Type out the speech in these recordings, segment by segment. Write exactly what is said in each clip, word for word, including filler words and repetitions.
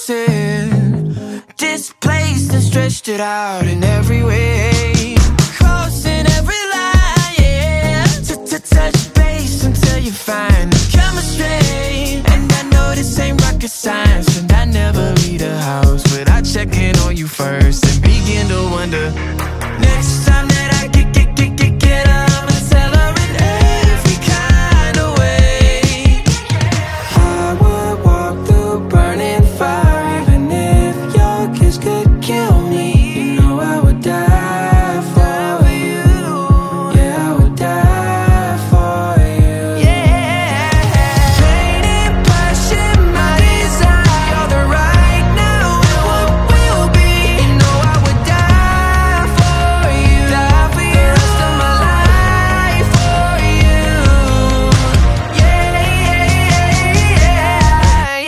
frozen, displaced and stretched it out in every way, crossing every line, yeah, to touch base until you find the chemistry. And I know this ain't rocket science, and I never leave the house without checking on you first and begin to wonder, next time that I get, get, get, get, get up, I'ma tell her in every kind of way. I would walk through burning fire, even if your kiss could kill me. You know I would die for you. Yeah, I would die for you. Yeah. Pain and passion, my desire, you're the right now and what will be. You know I would die for you. Die for you. The rest of my life for you. Yeah, yeah, yeah,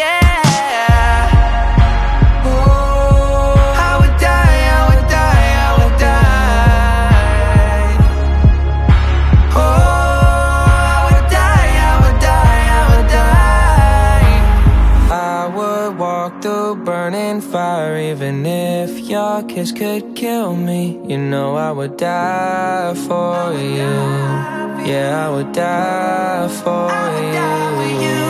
yeah. Oh, I would die, I would die, I would die. Oh, I would die, I would die, I would die. I would walk through burning fire, even if your kiss could kill me. You know I would die for you. Yeah, I would die for you.